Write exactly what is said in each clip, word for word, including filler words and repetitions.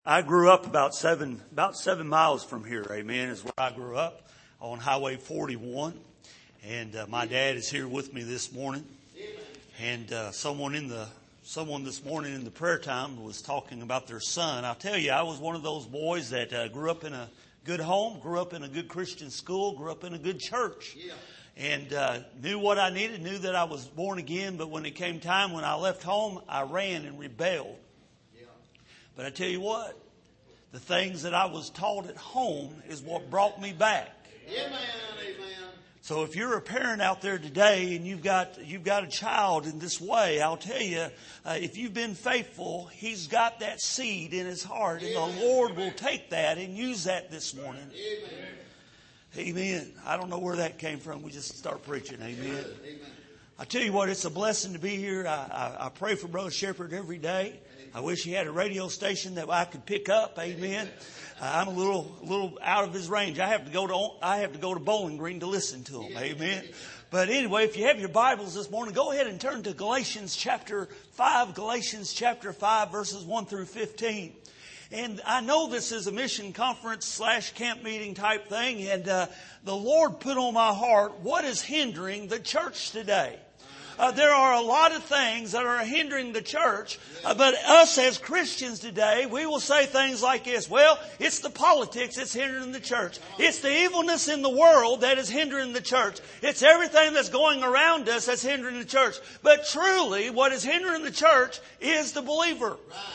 I grew up about seven, about seven miles from here. Amen. Is where I grew up on Highway forty-one. And uh, my dad is here with me this morning. And uh, someone in the, someone this morning in the prayer time was talking about their son. I'll tell you, I was one of those boys that uh, grew up in a good home, grew up in a good Christian school, grew up in a good church. Yeah. And uh, knew what I needed, knew that I was born again. But when it came time when I left home, I ran and rebelled. But I tell you what, the things that I was taught at home is what brought me back. Amen, amen. So if you're a parent out there today and you've got you've got a child in this way, I'll tell you, uh, if you've been faithful, he's got that seed in his heart, and the Lord will take that and use that this morning. Amen. Amen. I don't know where that came from. We just start preaching. Amen. Amen. I tell you what, it's a blessing to be here. I, I, I pray for Brother Shepherd every day. I wish he had a radio station that I could pick up. Amen. Uh, I'm a little, little out of his range. I have to go to, I have to go to Bowling Green to listen to him. Amen. But anyway, if you have your Bibles this morning, go ahead and turn to Galatians chapter five, Galatians chapter five, verses one through fifteen. And I know this is a mission conference slash camp meeting type thing. And, uh, the Lord put on my heart, what is hindering the church today? Uh, there are a lot of things that are hindering the church, uh, but us as Christians today, we will say things like this. Well, it's the politics that's hindering the church. It's the evilness in the world that is hindering the church. It's everything that's going around us that's hindering the church. But truly, what is hindering the church is the believer.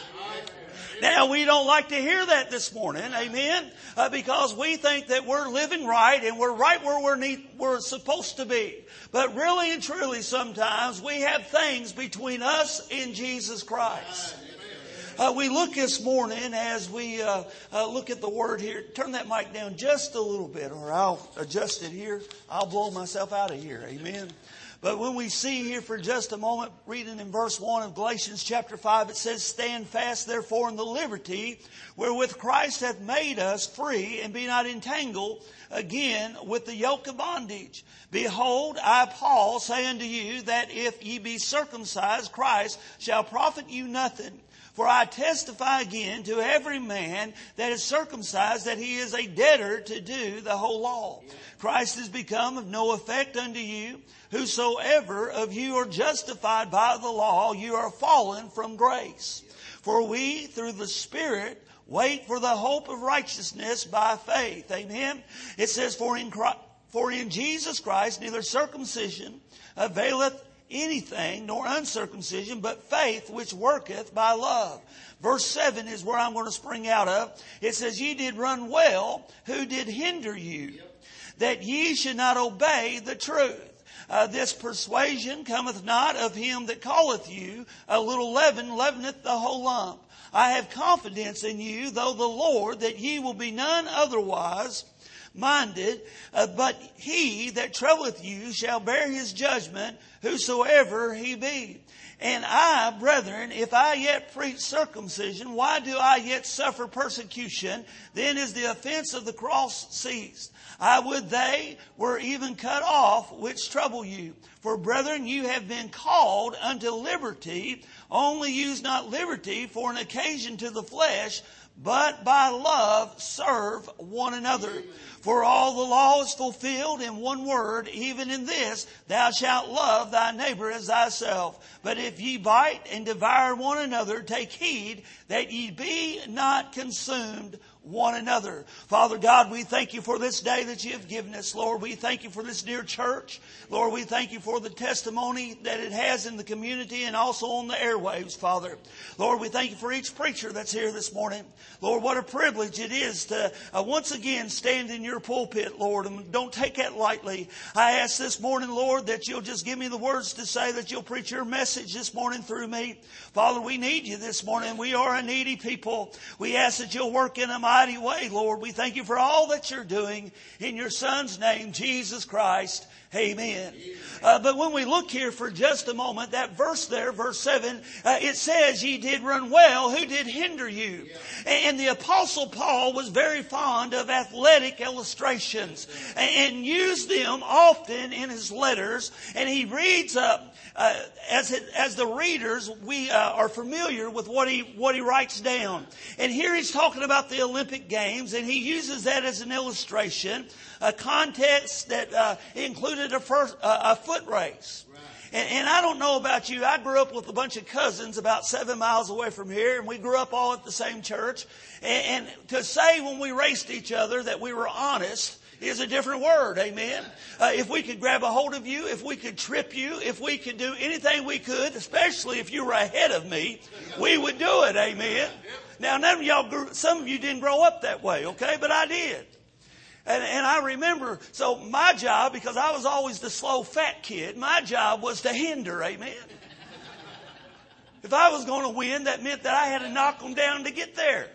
Now, we don't like to hear that this morning, amen, uh, because we think that we're living right and we're right where we're, need, we're supposed to be. But really and truly, sometimes we have things between us and Jesus Christ. Uh, we look this morning as we uh, uh, look at the Word here. Turn that mic down just a little bit, or I'll adjust it here. I'll blow myself out of here, amen. But when we see here for just a moment, reading in verse one of Galatians chapter five, it says, "Stand fast therefore in the liberty wherewith Christ hath made us free, and be not entangled again with the yoke of bondage. Behold, I, Paul, say unto you that if ye be circumcised, Christ shall profit you nothing. For I testify again to every man that is circumcised that he is a debtor to do the whole law. Christ is become of no effect unto you. Whosoever of you are justified by the law, you are fallen from grace. For we, through the Spirit, wait for the hope of righteousness by faith." Amen. It says, For in, Christ, for in Jesus Christ neither circumcision availeth anything, nor uncircumcision, but faith which worketh by love. Verse seven is where I'm going to spring out of. It says, "Ye did run well, who did hinder you, that ye should not obey the truth. Uh, this persuasion cometh not of him that calleth you. A little leaven leaveneth the whole lump. I have confidence in you, though the Lord, that ye will be none otherwise minded, uh, but he that troubleth you shall bear his judgment, whosoever he be. And I, brethren, if I yet preach circumcision, why do I yet suffer persecution? Then is the offense of the cross ceased. I would they were even cut off which trouble you. For brethren, you have been called unto liberty. Only use not liberty for an occasion to the flesh, but by love serve one another. For all the law is fulfilled in one word, even in this, thou shalt love thy neighbor as thyself. But if ye bite and devour one another, take heed that ye be not consumed one another." Father God, we thank you for this day that you have given us. Lord, we thank you for this dear church. Lord, we thank you for the testimony that it has in the community and also on the airwaves, Father. Lord, we thank you for each preacher that's here this morning. Lord, what a privilege it is to uh, once again stand in your pulpit, Lord, and don't take that lightly. I ask this morning, Lord, that you'll just give me the words to say, that you'll preach your message this morning through me. Father, we need you this morning. We are a needy people. We ask that you'll work in a mighty way, Lord. We thank you for all that you're doing in your Son's name, Jesus Christ. Amen. Uh, but when we look here for just a moment, that verse there, verse seven, uh, it says, ye did run well. Who did hinder you? And the Apostle Paul was very fond of athletic illustrations and used them often in his letters. And he reads, uh, uh, as it, as the readers, we uh, are familiar with what he what he writes down. And here he's talking about the Olympic Games, and he uses that as an illustration, a contest that uh, included a, first, uh, a foot race. And, and I don't know about you. I grew up with a bunch of cousins about seven miles away from here, and we grew up all at the same church. And, and to say when we raced each other that we were honest is a different word. Amen. Uh, if we could grab a hold of you, if we could trip you, if we could do anything we could, especially if you were ahead of me, we would do it. Amen. Now, none of y'all grew, some of you didn't grow up that way, okay? But I did. And, and I remember, so my job, because I was always the slow fat kid, my job was to hinder, amen. If I was going to win, that meant that I had to knock them down to get there.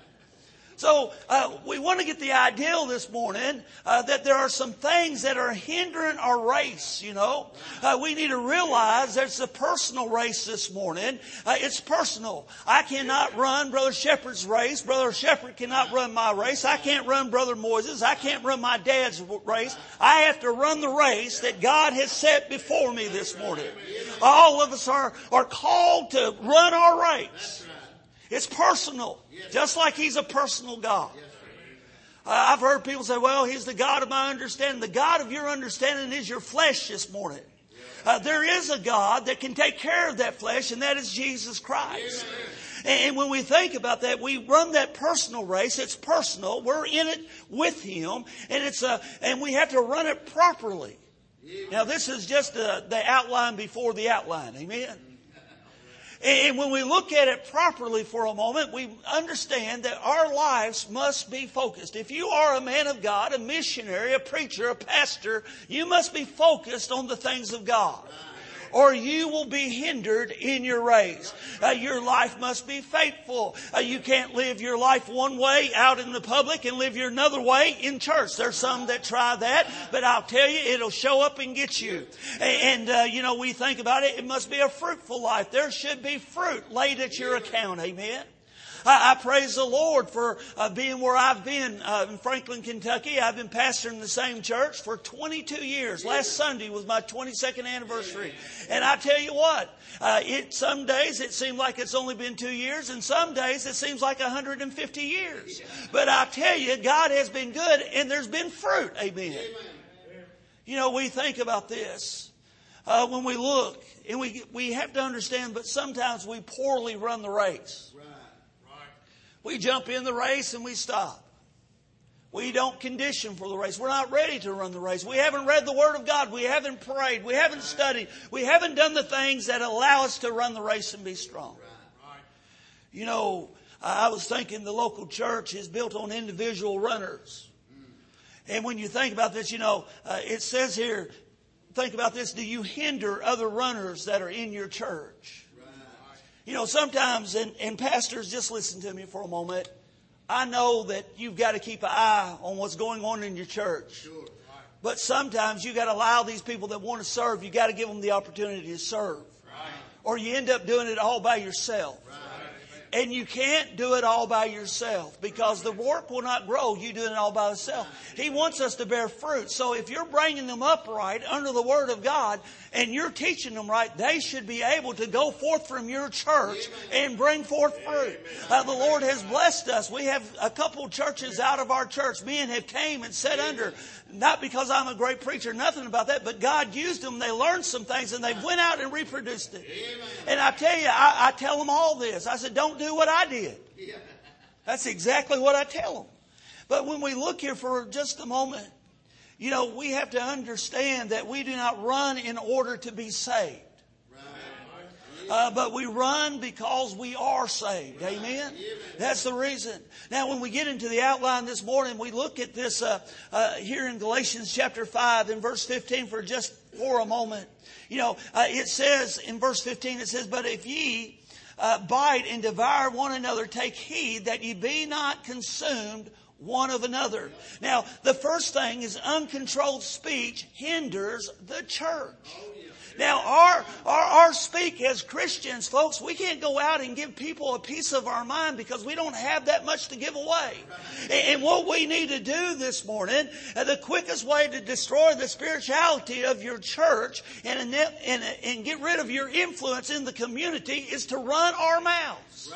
So uh, we want to get the ideal this morning uh, that there are some things that are hindering our race, you know. Uh, we need to realize there's a personal race this morning. Uh, it's personal. I cannot run Brother Shepherd's race. Brother Shepherd cannot run my race. I can't run Brother Moises. I can't run my dad's race. I have to run the race that God has set before me this morning. All of us are, are called to run our race. It's personal, just like He's a personal God. Uh, I've heard people say, well, He's the God of my understanding. The God of your understanding is your flesh this morning. Uh, there is a God that can take care of that flesh, and that is Jesus Christ. And when we think about that, we run that personal race. It's personal. We're in it with Him, and it's a, and we have to run it properly. Now, this is just the, the outline before the outline. Amen. And when we look at it properly for a moment, we understand that our lives must be focused. If you are a man of God, a missionary, a preacher, a pastor, you must be focused on the things of God, or you will be hindered in your race. Uh, your life must be faithful. Uh, you can't live your life one way out in the public and live your another way in church. There's some that try that, but I'll tell you, it'll show up and get you. And, uh, you know, we think about it, it must be a fruitful life. There should be fruit laid at your account. Amen. I, I praise the Lord for uh, being where I've been uh, in Franklin, Kentucky. I've been pastoring the same church for twenty-two years. Last Sunday was my twenty-second anniversary. And I tell you what, uh, it some days it seems like it's only been two years, and some days it seems like one hundred fifty years. But I tell you, God has been good, and there's been fruit. Amen. You know, we think about this. Uh, when we look, and we we have to understand, but sometimes we poorly run the race. We jump in the race and we stop. We don't condition for the race. We're not ready to run the race. We haven't read the Word of God. We haven't prayed. We haven't studied. We haven't done the things that allow us to run the race and be strong. You know, I was thinking the local church is built on individual runners. And when you think about this, you know, uh, it says here, think about this, do you hinder other runners that are in your church? You know, sometimes, and, and pastors, just listen to me for a moment. I know that you've got to keep an eye on what's going on in your church. Sure. But sometimes you got to allow these people that want to serve, you got to give them the opportunity to serve. Right. Or you end up doing it all by yourself. Right. And you can't do it all by yourself, because the work will not grow you doing it all by yourself. He wants us to bear fruit. So if you're bringing them up right under the Word of God and you're teaching them right, they should be able to go forth from your church and bring forth fruit. Uh, the Lord has blessed us. We have a couple churches out of our church. Men have came and sat under, not because I'm a great preacher, nothing about that, but God used them. They learned some things and they went out and reproduced it. And I tell you, I, I tell them all this. I said, don't do what I did. That's exactly what I tell them. But when we look here for just a moment, you know, we have to understand that we do not run in order to be saved. Uh, but we run because we are saved. Amen? That's the reason. Now, when we get into the outline this morning, we look at this uh, uh, here in Galatians chapter five and verse fifteen for just for a moment. You know, uh, it says in verse fifteen, it says, but if ye uh, bite and devour one another. Take heed that ye be not consumed one of another. Now, the first thing is uncontrolled speech hinders the church. Now, our, our, our speak as Christians, folks, we can't go out and give people a piece of our mind because we don't have that much to give away. And what we need to do this morning, the quickest way to destroy the spirituality of your church and, and, and get rid of your influence in the community is to run our mouths.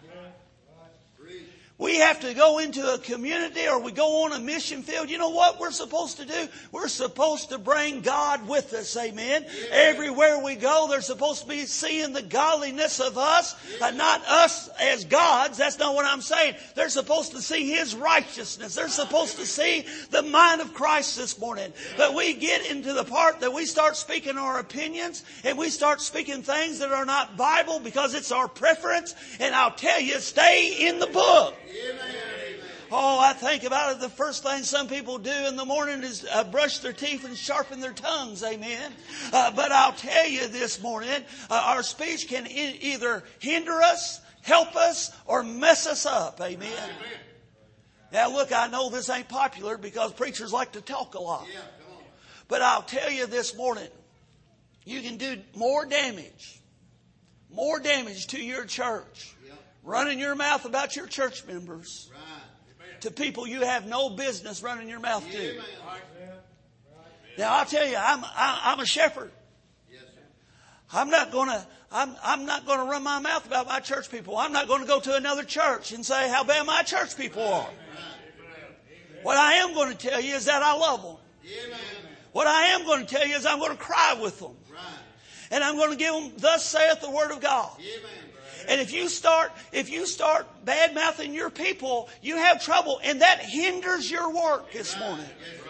We have to go into a community or we go on a mission field. You know what we're supposed to do? We're supposed to bring God with us. Amen. Yeah. Everywhere we go, they're supposed to be seeing the godliness of us. Yeah. Uh, not us as gods. That's not what I'm saying. They're supposed to see His righteousness. They're supposed to see the mind of Christ this morning. Yeah. But we get into the part that we start speaking our opinions and we start speaking things that are not Bible because it's our preference. And I'll tell you, stay in the book. Amen. Oh, I think about it. The first thing some people do in the morning is uh, brush their teeth and sharpen their tongues. Amen. Uh, but I'll tell you this morning, uh, our speech can e- either hinder us, help us, or mess us up. Amen. Amen. Now, look, I know this ain't popular because preachers like to talk a lot. Yeah, come on. But I'll tell you this morning, you can do more damage, more damage to your church running your mouth about your church members right. to people you have no business running your mouth to. Amen. Now I'll tell you, I'm I, I'm a shepherd. Yes, I'm not going to I'm I'm not going to run my mouth about my church people. I'm not going to go to another church and say how bad my church people are. Right. What I am going to tell you is that I love them. Amen. What I am going to tell you is I'm going to cry with them, right. and I'm going to give them, thus saith the Word of God. Amen. And if you start, if you start bad mouthing your people, you have trouble, and that hinders your work this morning.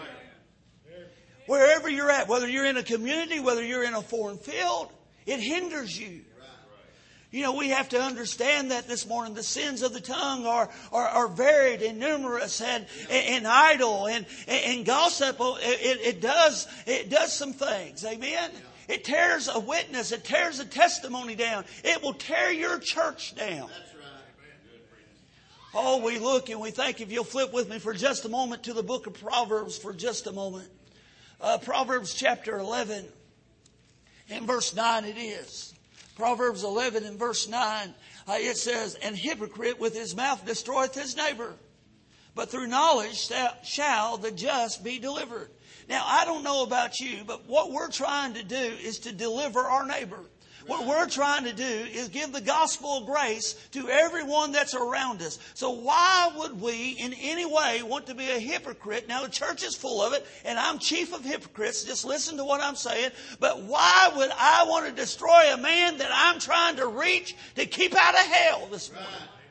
Wherever you're at, whether you're in a community, whether you're in a foreign field, it hinders you. You know, we have to understand that this morning. The sins of the tongue are are, are varied and numerous and and, and idle and, and and gossip. It, it does it does some things. Amen. It tears a witness. It tears a testimony down. It will tear your church down. That's right. Oh, we look and we think, if you'll flip with me for just a moment to the book of Proverbs for just a moment. Uh, Proverbs chapter eleven and verse nine it is. Proverbs eleven and verse nine. Uh, it says, "An hypocrite with his mouth destroyeth his neighbor, but through knowledge shall the just be delivered." Now, I don't know about you, but what we're trying to do is to deliver our neighbor. What we're trying to do is give the gospel of grace to everyone that's around us. So why would we in any way want to be a hypocrite? Now, the church is full of it, and I'm chief of hypocrites. Just listen to what I'm saying. But why would I want to destroy a man that I'm trying to reach to keep out of hell this morning?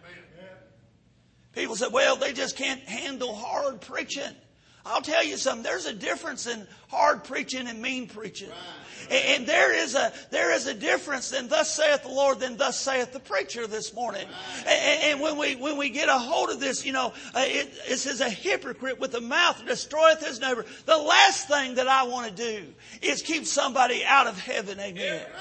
People say, well, they just can't handle hard preaching. I'll tell you something. There's a difference in hard preaching and mean preaching. Right. And, and there is a there is a difference in thus saith the Lord than thus saith the preacher this morning. Right. And, and when we when we get a hold of this, you know, uh, it, it says a hypocrite with a mouth destroyeth his neighbor. The last thing that I want to do is keep somebody out of heaven. Amen. Yeah, right.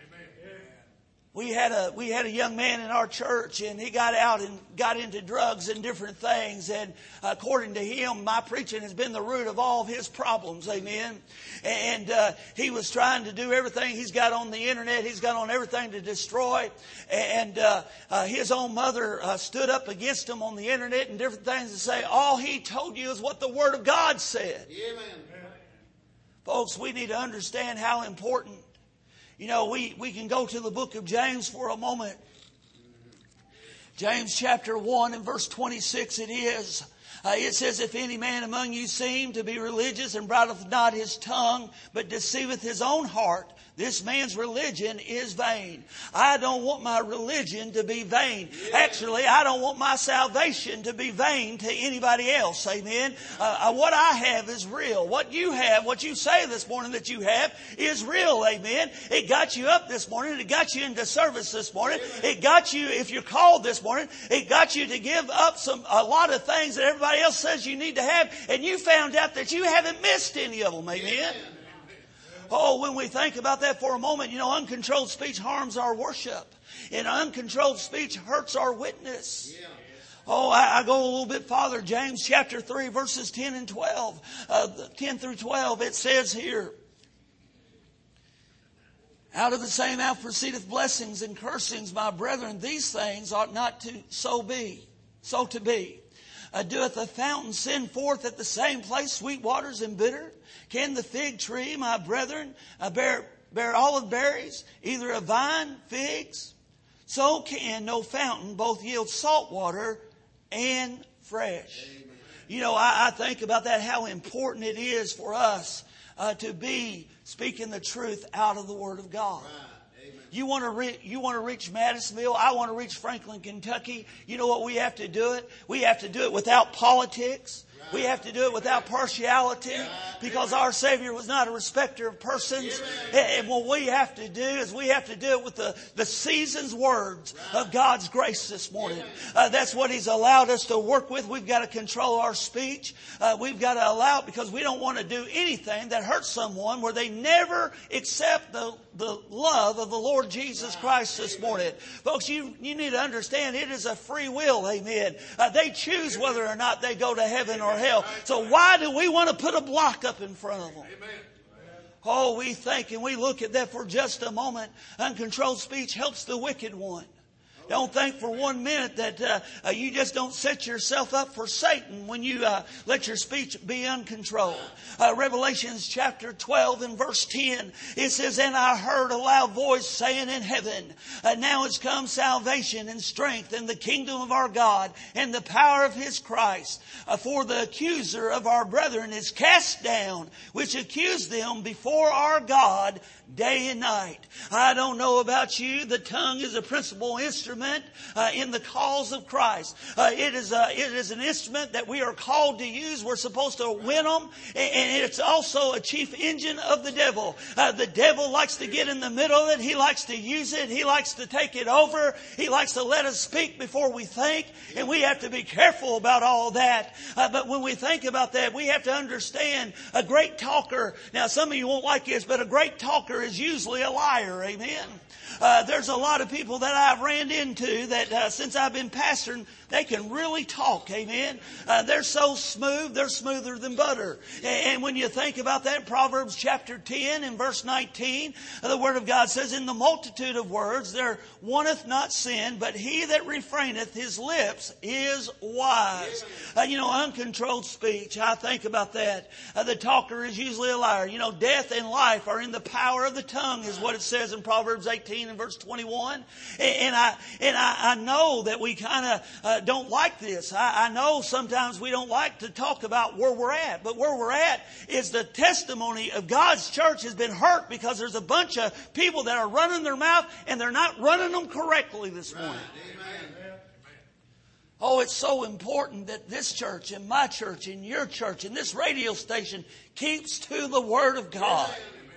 We had a we had a young man in our church, and he got out and got into drugs and different things. And according to him, my preaching has been the root of all of his problems. Amen. And uh, he was trying to do everything he's got on the internet. He's got on everything to destroy. And uh, uh, his own mother uh, stood up against him on the internet and different things to say, all he told you is what the Word of God said. Amen. Folks, we need to understand how important. You know, we, we can go to the book of James for a moment. James chapter one and verse twenty-six it is. Uh, it says, "If any man among you seem to be religious and bridleth not his tongue, but deceiveth his own heart, this man's religion is vain." I don't want my religion to be vain. Actually, I don't want my salvation to be vain to anybody else. Amen. Uh, what I have is real. What you have, what you say this morning that you have is real. Amen. It got you up this morning. It got you into service this morning. It got you, if you're called this morning, it got you to give up some a lot of things that everybody else says you need to have. And you found out that you haven't missed any of them. Amen. Oh, when we think about that for a moment, you know, uncontrolled speech harms our worship. And uncontrolled speech hurts our witness. Yeah. Oh, I, I go a little bit farther. James chapter three, verses ten and twelve. Uh, ten through twelve, it says here, out of the same mouth proceedeth blessings and cursings, my brethren. These things ought not to so be, so to be. Uh, doeth the fountain send forth at the same place sweet waters and bitter? Can the fig tree, my brethren, uh, bear, bear olive berries, either a vine, figs? So can no fountain both yield salt water and fresh. Amen. You know, I, I think about that, how important it is for us uh, to be speaking the truth out of the Word of God. Right. You want to re- you want to reach Madisonville? I want to reach Franklin, Kentucky. You know what we have to do it? We have to do it without politics. We have to do it without partiality, because our Savior was not a respecter of persons. And what we have to do is we have to do it with the, the seasoned words of God's grace this morning. Uh, that's what He's allowed us to work with. We've got to control our speech. Uh, we've got to allow it, because we don't want to do anything that hurts someone where they never accept the, the love of the Lord Jesus Christ this morning. Folks, you, you need to understand it is a free will. Amen. Uh, they choose whether or not they go to heaven or hell. So why do we want to put a block up in front of them? Amen. Oh, we think and we look at that for just a moment. Uncontrolled speech helps the wicked one. Don't think for one minute that uh, uh, you just don't set yourself up for Satan when you uh, let your speech be uncontrolled. Uh, Revelations chapter twelve and verse ten, it says, and I heard a loud voice saying in heaven, uh, now is come salvation and strength and the kingdom of our God and the power of His Christ. Uh, for the accuser of our brethren is cast down, which accused them before our God day and night. I don't know about you. The tongue is a principal instrument uh, in the cause of Christ. Uh, it is a, it is an instrument that we are called to use. We're supposed to win them. And it's also a chief engine of the devil. Uh, the devil likes to get in the middle of it. He likes to use it. He likes to take it over. He likes to let us speak before we think. And we have to be careful about all that. Uh, but when we think about that, we have to understand a great talker. Now, some of you won't like this, but a great talker is usually a liar. Amen. Uh, there's a lot of people that I've ran into that uh, since I've been pastoring, they can really talk. Amen. Uh, they're so smooth. They're smoother than butter. And, and when you think about that, Proverbs chapter ten and verse nineteen, the Word of God says, in the multitude of words there wanteth not sin, but he that refraineth his lips is wise. Uh, you know, uncontrolled speech. I think about that. Uh, the talker is usually a liar. You know, death and life are in the power of the tongue is what it says in Proverbs eighteen and verse twenty-one. And, and I and I, I know that we kind of uh, don't like this. I, I know sometimes we don't like to talk about where we're at. But where we're at is the testimony of God's church has been hurt because there's a bunch of people that are running their mouth and they're not running them correctly this morning. Amen. Oh, it's so important that this church and my church and your church and this radio station keeps to the Word of God.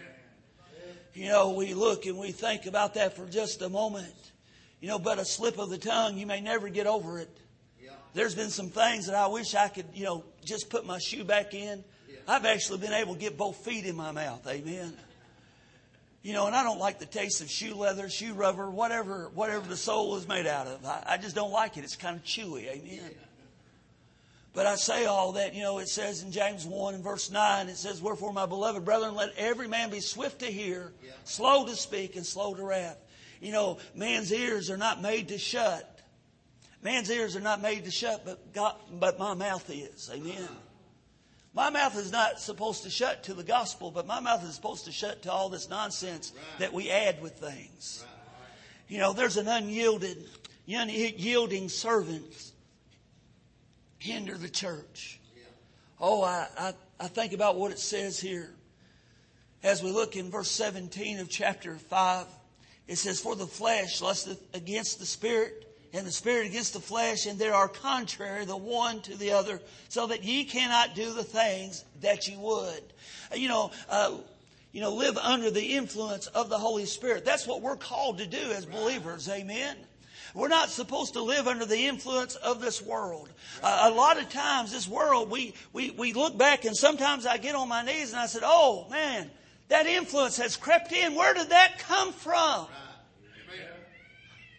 You know, we look and we think about that for just a moment. You know, but a slip of the tongue, you may never get over it. There's been some things that I wish I could, you know, just put my shoe back in. I've actually been able to get both feet in my mouth. Amen. You know, and I don't like the taste of shoe leather, shoe rubber, whatever whatever the sole is made out of. I, I just don't like it. It's kind of chewy. Amen. But I say all that, you know, it says in James one and verse nine, it says, wherefore, my beloved brethren, let every man be swift to hear, slow to speak, and slow to wrath. You know, man's ears are not made to shut. Man's ears are not made to shut, but God, but my mouth is. Amen. My mouth is not supposed to shut to the gospel, but my mouth is supposed to shut to all this nonsense that we add with things. You know, there's an unyielded, unyielding servant hinder the church. Oh, I, I, I think about what it says here. As we look in verse seventeen of chapter five, it says, for the flesh lusteth against the spirit, and the spirit against the flesh, and they are contrary the one to the other, so that ye cannot do the things that ye would. You know, uh, you know, live under the influence of the Holy Spirit. That's what we're called to do as believers. Amen. We're not supposed to live under the influence of this world. Uh, a lot of times this world, we, we, we look back and sometimes I get on my knees and I said, oh man, that influence has crept in. Where did that come from?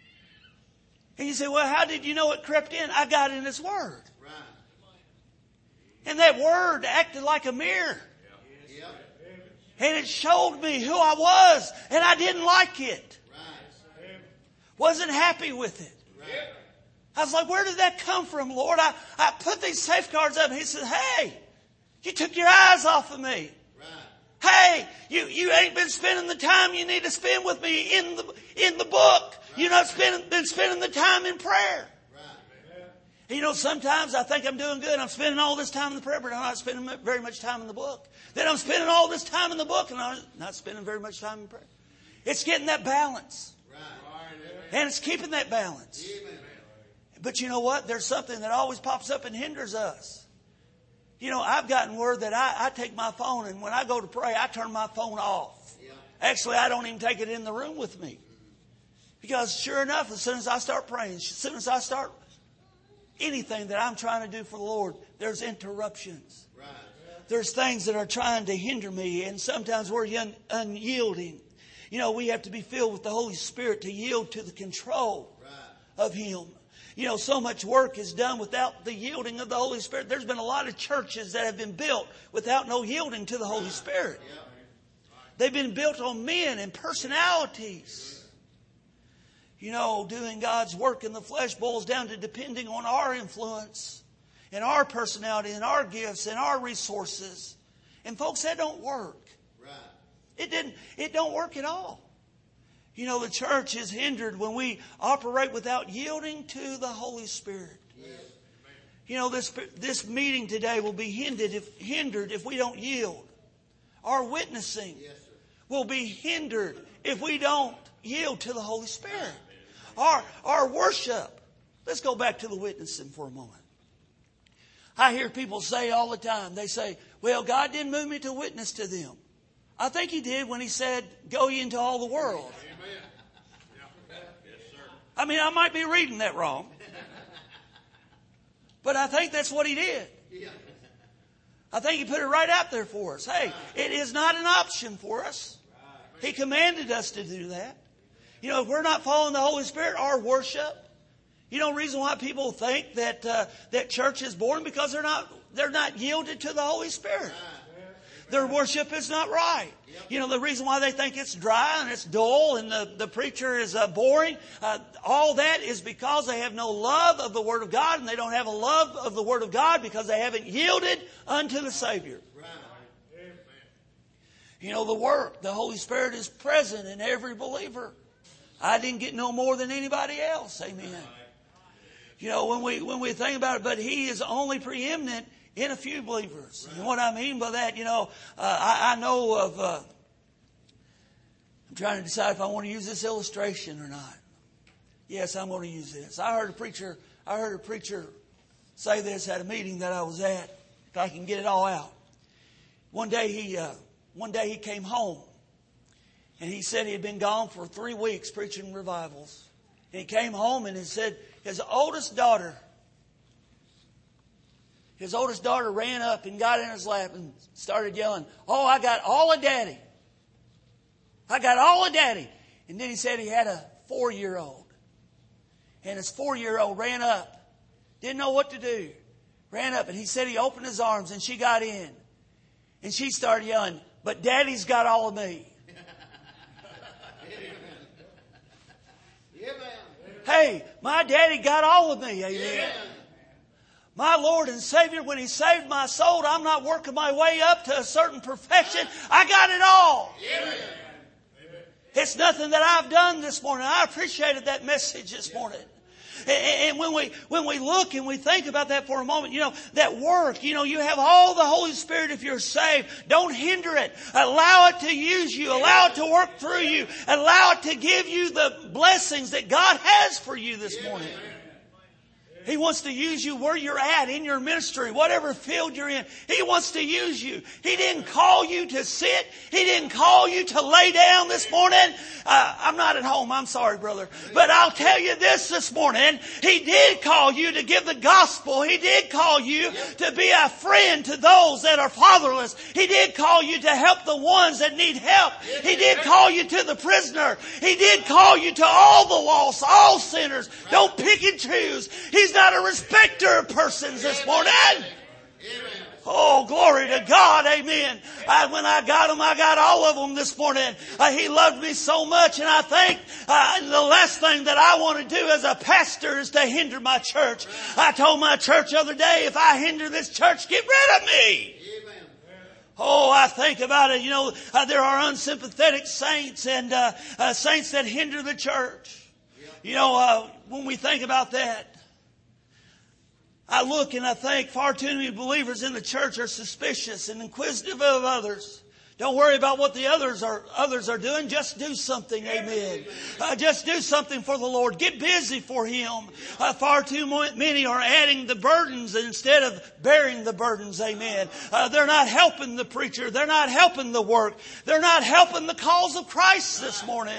And you say, well, how did you know it crept in? I got in His Word. Right. And that Word acted like a mirror. Yep. And it showed me who I was. And I didn't like it. Right. Wasn't happy with it. Right. I was like, where did that come from, Lord? I, I put these safeguards up. And He said, hey, you took your eyes off of me. Right. Hey, you, you ain't been spending the time you need to spend with me in the, in the book. You're not spending, been spending the time in prayer. Right. And you know, sometimes I think I'm doing good. I'm spending all this time in the prayer, but I'm not spending very much time in the book. Then I'm spending all this time in the book and I'm not spending very much time in prayer. It's getting that balance. Right. And it's keeping that balance. Amen. But you know what? There's something that always pops up and hinders us. You know, I've gotten word that I, I take my phone and when I go to pray, I turn my phone off. Yeah. Actually, I don't even take it in the room with me. Because sure enough, as soon as I start praying, as soon as I start anything that I'm trying to do for the Lord, there's interruptions. Right. There's things that are trying to hinder me, and sometimes we're un- unyielding. You know, we have to be filled with the Holy Spirit to yield to the control Right. of Him. You know, so much work is done without the yielding of the Holy Spirit. There's been a lot of churches that have been built without no yielding to the Holy Spirit. Yep. They've been built on men and personalities. You know, doing God's work in the flesh boils down to depending on our influence and our personality and our gifts and our resources. And folks, that don't work. Right. It didn't, it don't work at all. You know, the church is hindered when we operate without yielding to the Holy Spirit. Yes. You know, this, this meeting today will be hindered if, hindered if we don't yield. Our witnessing Yes, sir. will be hindered if we don't yield to the Holy Spirit. Our, our worship. Let's go back to the witnessing for a moment. I hear people say all the time, they say, well, God didn't move me to witness to them. I think He did when He said, go ye into all the world. Amen. Yeah. Yes, sir. I mean, I might be reading that wrong. But I think that's what He did. Yeah. I think He put it right out there for us. Hey, it is not an option for us. He commanded us to do that. You know, if we're not following the Holy Spirit, our worship, you know, the reason why people think that uh, that church is boring because they're not they're not yielded to the Holy Spirit. Their worship is not right. You know, the reason why they think it's dry and it's dull and the, the preacher is uh, boring, uh, all that is because they have no love of the Word of God, and they don't have a love of the Word of God because they haven't yielded unto the Savior. Right. You know, the work, the Holy Spirit is present in every believer. I didn't get no more than anybody else. Amen. You know, when we when we think about it, but He is only preeminent in a few believers. And what I mean by that, you know, uh, I, I know of, uh, I'm trying to decide if I want to use this illustration or not. Yes, I'm going to use this. I heard a preacher, I heard a preacher say this at a meeting that I was at, if I can get it all out. One day he, uh, one day he came home. And he said he had been gone for three weeks preaching revivals. And he came home and he said his oldest daughter, his oldest daughter ran up and got in his lap and started yelling, oh, I got all of Daddy. I got all of Daddy. And then he said he had a four-year-old. And his four-year-old ran up, didn't know what to do. Ran up and he said he opened his arms and she got in. And she started yelling, but Daddy's got all of me. Hey, my daddy got all of me. Amen. Amen. My Lord and Savior, when He saved my soul, I'm not working my way up to a certain perfection. I got it all. Amen. It's nothing that I've done this morning. I appreciated that message this morning. And when we when we look and we think about that for a moment, you know, that work, you know, you have all the Holy Spirit if you're saved. Don't hinder it. Allow it to use you. Allow it to work through you. Allow it to give you the blessings that God has for you this morning. He wants to use you where you're at in your ministry, whatever field you're in. He wants to use you. He didn't call you to sit. He didn't call you to lay down this morning. Uh, I'm not at home. I'm sorry, brother. But I'll tell you this this morning. He did call you to give the gospel. He did call you to be a friend to those that are fatherless. He did call you to help the ones that need help. He did call you to the prisoner. He did call you to all the lost, all sinners. Don't pick and choose. He's not a respecter of persons this morning. Oh, glory to God. Amen. I, when I got them, I got all of them this morning. Uh, he loved me so much. And I think uh, the last thing that I want to do as a pastor is to hinder my church. I told my church the other day, if I hinder this church, get rid of me. Oh, I think about it. You know, uh, there are unsympathetic saints and uh, uh, saints that hinder the church. You know, uh, when we think about that, I look and I think far too many believers in the church are suspicious and inquisitive of others. Don't worry about what the others are others are doing. Just do something. Amen. Uh, just do something for the Lord. Get busy for Him. Uh, far too many are adding the burdens instead of bearing the burdens. Amen. Uh, they're not helping the preacher. They're not helping the work. They're not helping the cause of Christ this morning.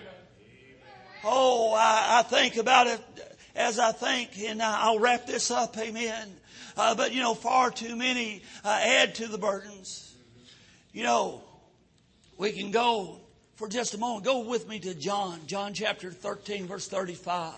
Oh, I, I think about it. As I think, and I'll wrap this up, amen. Uh, but, you know, far too many uh, add to the burdens. You know, we can go for just a moment. Go with me to John, John chapter thirteen, verse thirty-five.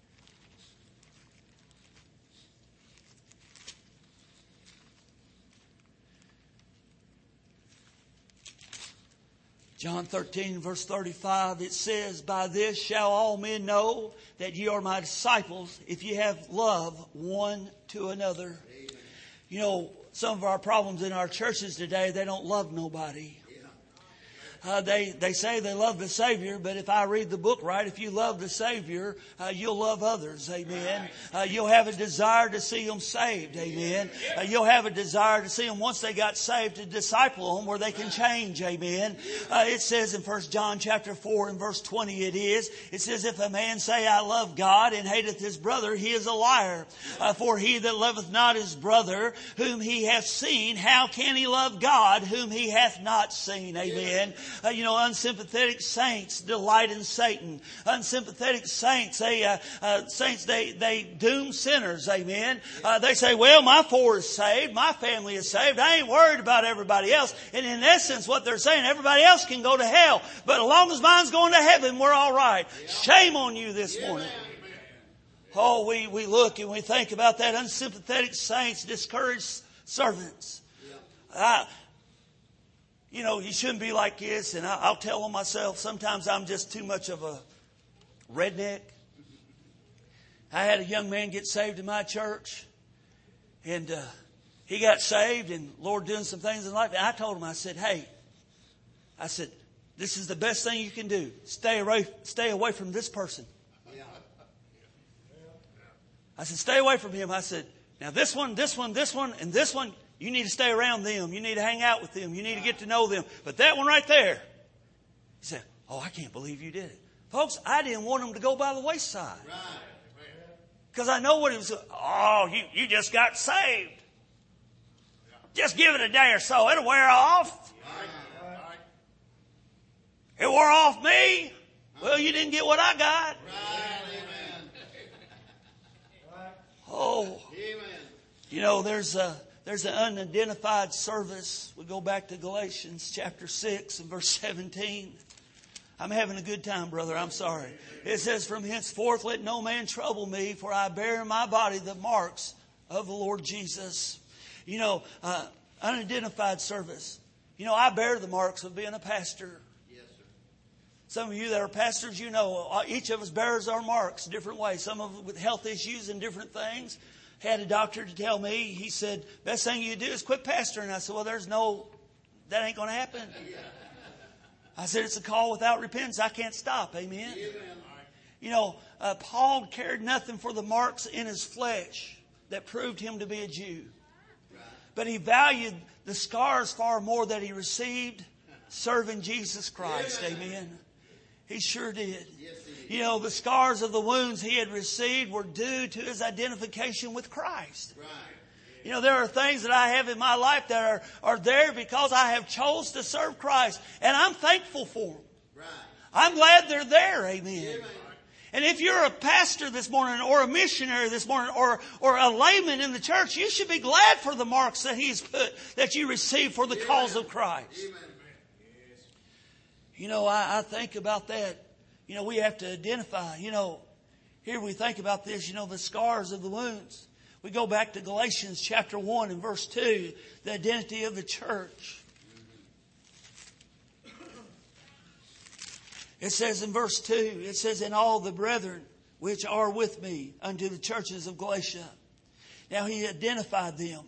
John thirteen, verse thirty-five, it says, "By this shall all men know that ye are my disciples, if ye have love one to another." Amen. You know, some of our problems in our churches today, they don't love nobody. Uh, they, they say they love the Savior, but if I read the book right, if you love the Savior, uh, you'll love others. Amen. Uh, you'll have a desire to see them saved. Amen. Uh, you'll have a desire to see them once they got saved to disciple them where they can change. Amen. Uh, it says in First John chapter four and verse twenty it is, it says, "If a man say, I love God and hateth his brother, he is a liar. Uh, for he that loveth not his brother whom he hath seen, how can he love God whom he hath not seen?" Amen. Uh, you know, unsympathetic saints delight in Satan. Unsympathetic saints, they, uh, uh, saints, they, they doom sinners. Amen. Uh, they say, well, my four is saved. My family is saved. I ain't worried about everybody else. And in essence, what they're saying, everybody else can go to hell. But as long as mine's going to heaven, we're all right. Shame on you this morning. Oh, we, we look and we think about that. Unsympathetic saints, discouraged servants. Uh, You know, you shouldn't be like this. And I'll tell them myself, sometimes I'm just too much of a redneck. I had a young man get saved in my church. And uh, he got saved and Lord doing some things in life. And I told him, I said, hey, I said, this is the best thing you can do. Stay away, stay away from this person. I said, stay away from him. I said, now this one, this one, this one, and this one, you need to stay around them. You need to hang out with them. You need to get to know them. But that one right there, he said, oh, I can't believe you did it. Folks, I didn't want them to go by the wayside. Because I know what it was. Oh, you, you just got saved. Just give it a day or so. It'll wear off. It wore off me. Well, you didn't get what I got. Oh, you know, there's a... There's an unidentified service. We go back to Galatians chapter six and verse seventeen. I'm having a good time, brother. I'm sorry. It says, "From henceforth let no man trouble me, for I bear in my body the marks of the Lord Jesus." You know, uh, unidentified service. You know, I bear the marks of being a pastor. Yes, sir. Some of you that are pastors, you know, each of us bears our marks different ways. Some of us with health issues and different things. Had a doctor to tell me, he said, best thing you do is quit pastoring. I said, well, there's no, that ain't going to happen. I said, it's a call without repentance. I can't stop. Amen. Amen. You know, uh, Paul cared nothing for the marks in his flesh that proved him to be a Jew. But he valued the scars far more that he received serving Jesus Christ. Amen. He sure did. You know, the scars of the wounds he had received were due to his identification with Christ. Right. You know, there are things that I have in my life that are, are there because I have chose to serve Christ. And I'm thankful for them. Right. I'm glad they're there. Amen. Amen. And if you're a pastor this morning or a missionary this morning or, or a layman in the church, you should be glad for the marks that He's put, that you received for the Amen. cause of Christ. Amen. You know, I, I think about that. You know, we have to identify, you know, here we think about this, you know, the scars of the wounds. We go back to Galatians chapter one and verse two, the identity of the church. It says in verse two, it says, "And all the brethren which are with me unto the churches of Galatia." Now he identified them.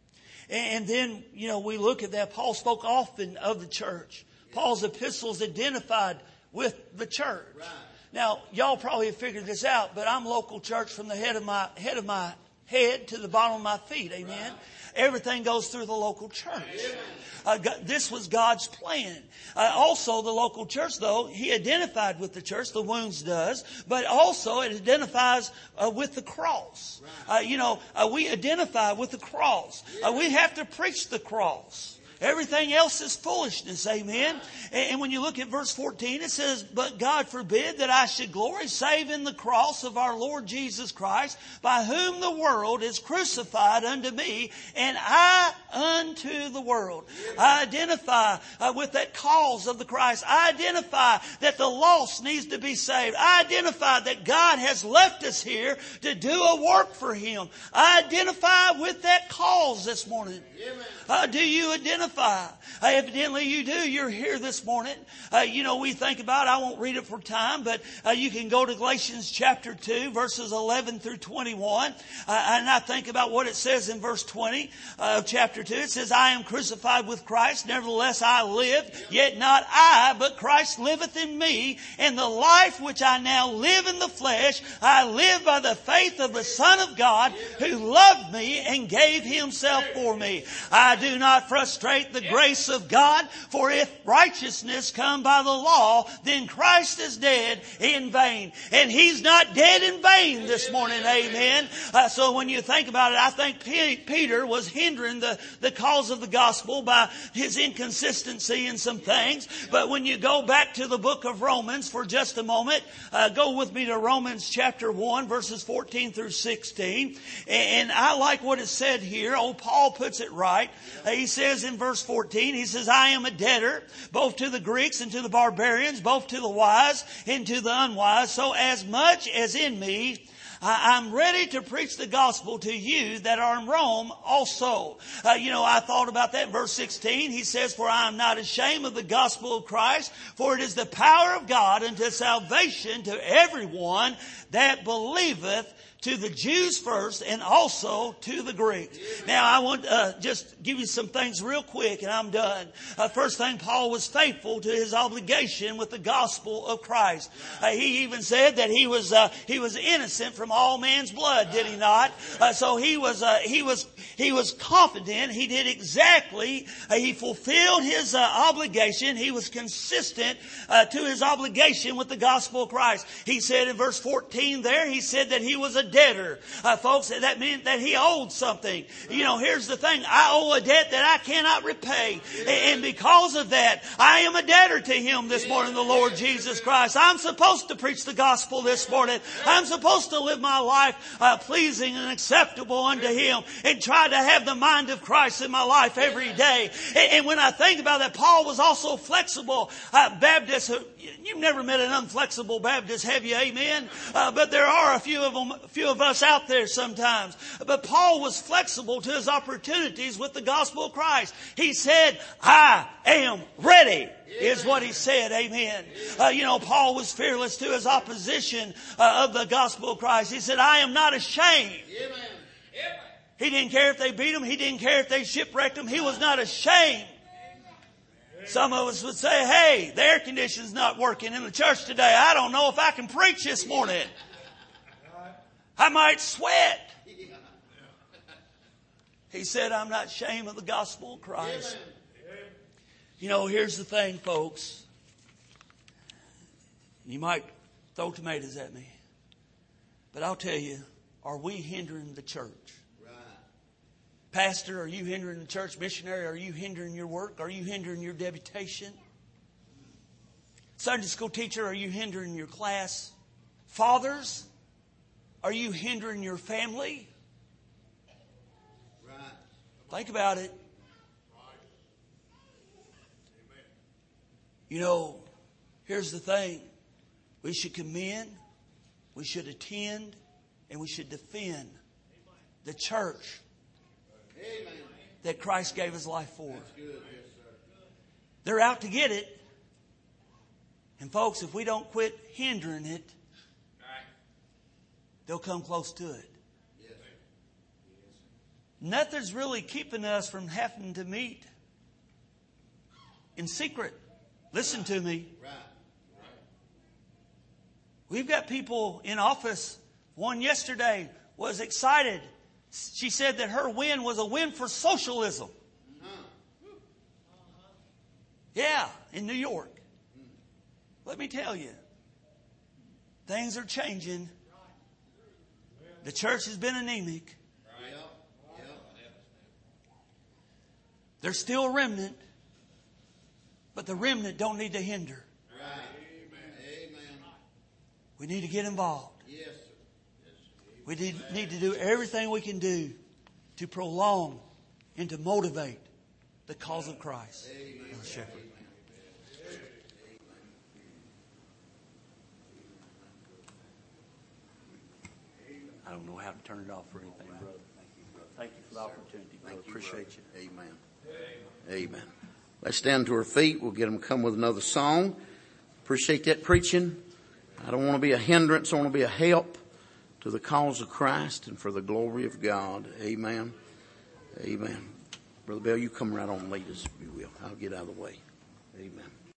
And then, you know, we look at that. Paul spoke often of the church. Paul's epistles identified with the church. Right. Now, y'all probably have figured this out, but I'm local church from the head of my head of my head to the bottom of my feet. Amen. Right. Everything goes through the local church. Uh, God, this was God's plan. Uh, also, the local church, though, He identified with the church. The wounds does, but also it identifies uh, with the cross. Uh, you know, uh, we identify with the cross. Uh, we have to preach the cross. Everything else is foolishness. Amen. And when you look at verse fourteen, it says, "But God forbid that I should glory save in the cross of our Lord Jesus Christ, by whom the world is crucified unto me, and I unto the world." I identify uh, with that cause of the Christ. I identify that the lost needs to be saved. I identify that God has left us here to do a work for Him. I identify with that cause this morning. Uh, do you identify? Uh, evidently you do. You're here this morning. Uh, you know, we think about, I won't read it for time, but uh, you can go to Galatians chapter two, verses eleven through twenty-one. Uh, and I think about what it says in verse twenty uh, of chapter two. It says, "I am crucified with Christ. Nevertheless I live. Yet not I, but Christ liveth in me. And the life which I now live in the flesh, I live by the faith of the Son of God, who loved me and gave Himself for me. I do not frustrate the grace of God, for if righteousness come by the law, then Christ is dead in vain." And He's not dead in vain this morning. Amen. Uh, so when you think about it, I think P- Peter was hindering the, the cause of the gospel by his inconsistency in some things. But when you go back to the book of Romans for just a moment, uh, go with me to Romans chapter one, verses fourteen through sixteen. And I like what is said here. Old Paul puts it right. Uh, he says in verse fourteen, he says, "I am a debtor, both to the Greeks and to the barbarians, both to the wise and to the unwise. So as much as in me, I, I'm ready to preach the gospel to you that are in Rome also." Uh, you know, I thought about that in verse sixteen. He says, "For I am not ashamed of the gospel of Christ, for it is the power of God unto salvation to everyone that believeth, to the Jews first and also to the Greeks." Now, I want to uh, just give you some things real quick and I'm done. Uh, first thing, Paul was faithful to his obligation with the gospel of Christ. Uh, he even said that he was uh, he was innocent from all man's blood, did he not? Uh, so he was uh, he was he was confident. He did exactly. Uh, he fulfilled his uh, obligation. He was consistent uh, to his obligation with the gospel of Christ. He said in verse fourteen there, he said that he was a debtor. Uh, folks, that meant that he owed something. You know, here's the thing. I owe a debt that I cannot repay. And because of that, I am a debtor to Him this morning, the Lord Jesus Christ. I'm supposed to preach the gospel this morning. I'm supposed to live my life uh, pleasing and acceptable unto Him and try to have the mind of Christ in my life every day. And, and when I think about that, Paul was also flexible. Uh, Baptists, you've never met an unflexible Baptist, have you? Amen. Uh, but there are a few of them, a few of us out there sometimes. But Paul was flexible to his opportunities with the gospel of Christ. He said, "I am ready," is what he said. Amen. Uh, you know, Paul was fearless to his opposition uh, of the gospel of Christ. He said, "I am not ashamed." Amen. He didn't care if they beat him. He didn't care if they shipwrecked him. He was not ashamed. Some of us would say, "Hey, the air conditioning's not working in the church today. I don't know if I can preach this morning. I might sweat." He said, "I'm not ashamed of the gospel of Christ." You know, here's the thing, folks. You might throw tomatoes at me. But I'll tell you, are we hindering the church? Right. Pastor, are you hindering the church? Missionary, are you hindering your work? Are you hindering your deputation? Sunday school teacher, are you hindering your class? Fathers, are you hindering your family? Right. Think about it. You know, here's the thing. We should commend, we should attend, and we should defend the church Amen. that Christ gave His life for. That's good. Yes, sir. They're out to get it. And folks, if we don't quit hindering it, they'll come close to it. Yes. Nothing's really keeping us from having to meet in secret. Listen to me. Right. We've got people in office. One yesterday was excited. She said that her win was a win for socialism. Uh-huh. Yeah, in New York. Let me tell you, things are changing. The church has been anemic. Yep. Yep. There's still a remnant, but the remnant don't need to hinder. Right. Amen. We need to get involved. Yes, sir. We need, need to do everything we can do to prolong and to motivate the cause of Christ. Amen. Brother Shepherd. I don't know how to turn it off or anything, brother. Thank you, brother. Thank you for the opportunity, brother. Thank you, Appreciate brother. you. Amen. Amen. Let's stand to our feet. We'll get them to come with another song. Appreciate that preaching. I don't want to be a hindrance. I want to be a help to the cause of Christ and for the glory of God. Amen. Amen. Brother Bill, you come right on and lead us, if you will. I'll get out of the way. Amen.